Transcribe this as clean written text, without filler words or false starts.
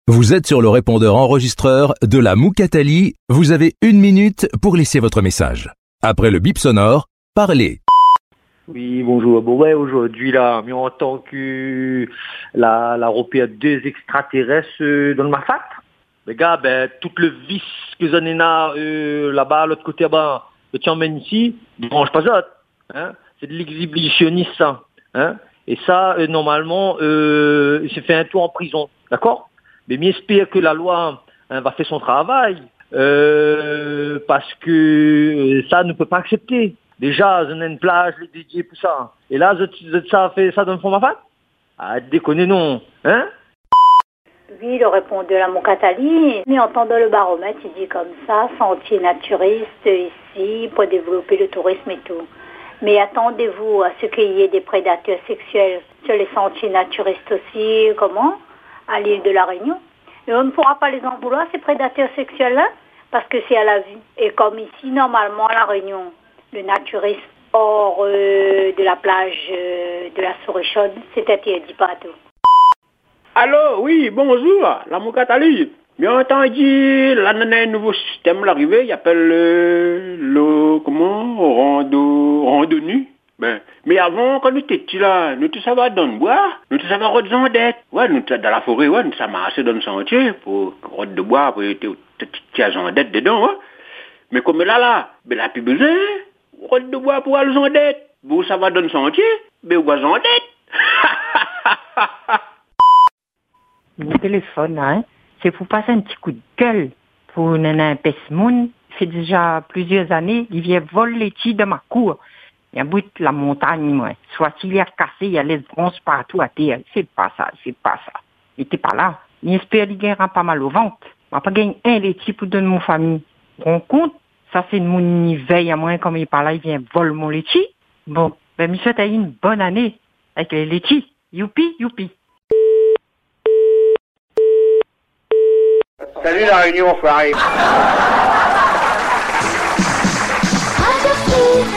Vous êtes sur le répondeur enregistreur de la Moukatali. Vous avez 1 minute pour laisser votre message. Après le bip sonore, parlez. Oui, bonjour. Bon, ouais, aujourd'hui, là, mais en tant que la européenne deux extraterrestres dans le Massat, les gars, tout le vice que j'en ai là-bas, à l'autre côté, le Tianmen ici, ne branche pas ça. Hein? C'est de l'exhibitionniste, ça. Hein? Et ça, normalement, il s'est fait un tour en prison. D'accord? Mais j'espère que la loi va faire son travail, parce que ça ne peut pas accepter. Déjà, on a une plage, les dédiés, tout ça. Et là, ça fait ça dans le fond ma femme? Ah, déconnez non, hein? Oui, le répondeur de la Moukatali, mais entendant le baromètre, il dit comme ça, sentier naturiste ici pour développer le tourisme et tout. Mais attendez-vous à ce qu'il y ait des prédateurs sexuels sur les sentiers naturistes aussi, comment? À l'île de la Réunion. Et on ne pourra pas les en vouloir, ces prédateurs sexuels-là, parce que c'est à la vue. Et comme ici, normalement, à la Réunion, le naturisme hors de la plage de la Sourichonne, c'est interdit partout. Allô, oui, bonjour, la Moukatali. Bien entendu, là, on a un nouveau système l'arrivée, il appelle randonnée. Mais avant, quand nous étions petits là, nous tous savons dans le bois, nous tous savons rôder en dette. Ouais, nous dans la forêt, ouais, nous savons assez dans le sentier pour rôder de bois, pour être en dette dedans, ouais. Mais comme là, là, plus besoin, rôder de bois pour aller en dette. Vous savez dans le sentier, mais vous en dette. Mon téléphone, hein, c'est pour passer un petit coup de gueule pour Nana Pesmoun. Ça fait déjà plusieurs années, il vient voler les petits de ma cour. Il y a un bout de la montagne, moi. Soit s'il a cassé, il y a les bronzes partout à terre. C'est pas ça. Il était pas là. Il espère qu'il gagnera pas mal au ventre. Il n'a pas gagné un laitier pour donner mon famille. Rends compte? Ça, c'est mon veille à moi, comme il est pas là, il vient voler mon laitier. Bon, monsieur, t'as eu une bonne année avec les laitiers. Youpi, youpi. Salut la Réunion, enfoiré.